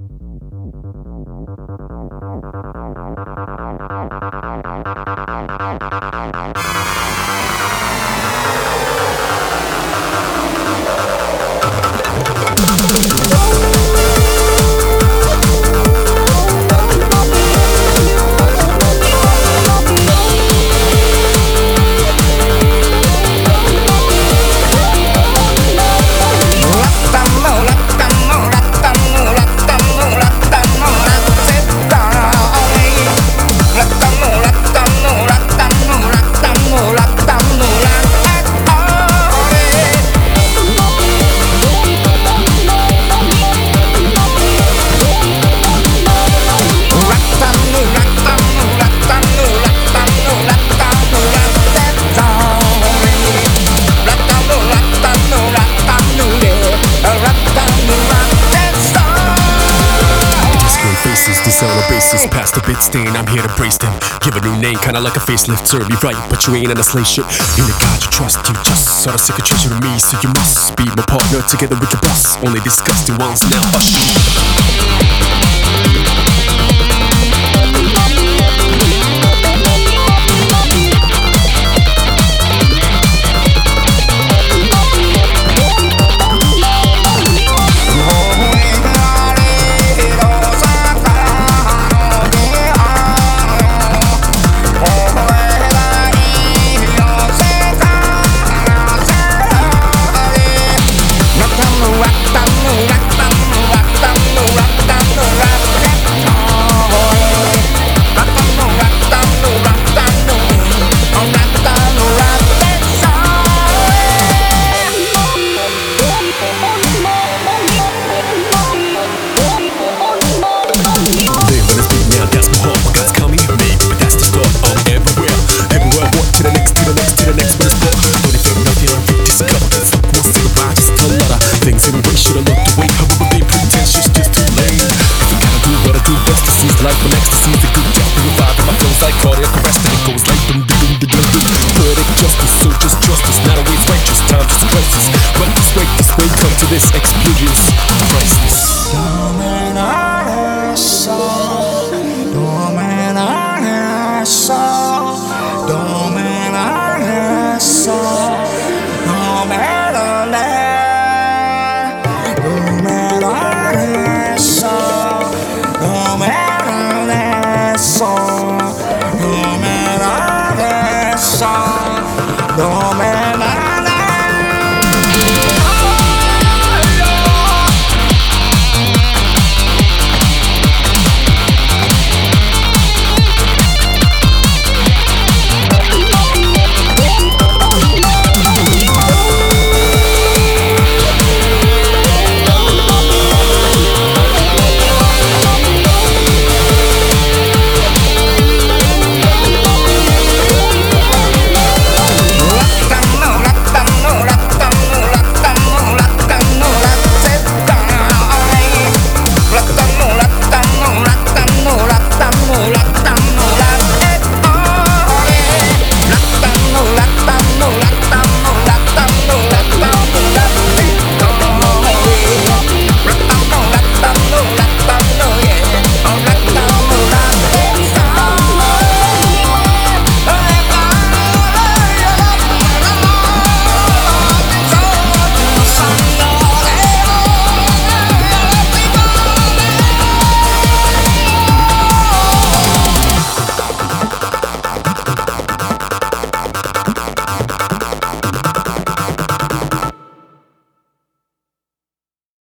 On a basis, past the bit stain, I'm here to brace them. Give a new name, kinda like a facelift. Serve you right, but you ain't in a slave ship. In the God you trust, you just sort of secret treasure to me. So you must be my partner together with your boss. Only disgusting ones now hush. Life from ecstasy is a good death. You revive in my flows like cardiac arrest, and it goes like dum dum dum dum dum. Poetic justice, so just justice, not always righteous. Time to suppress this, but this way, come to this experience priceless.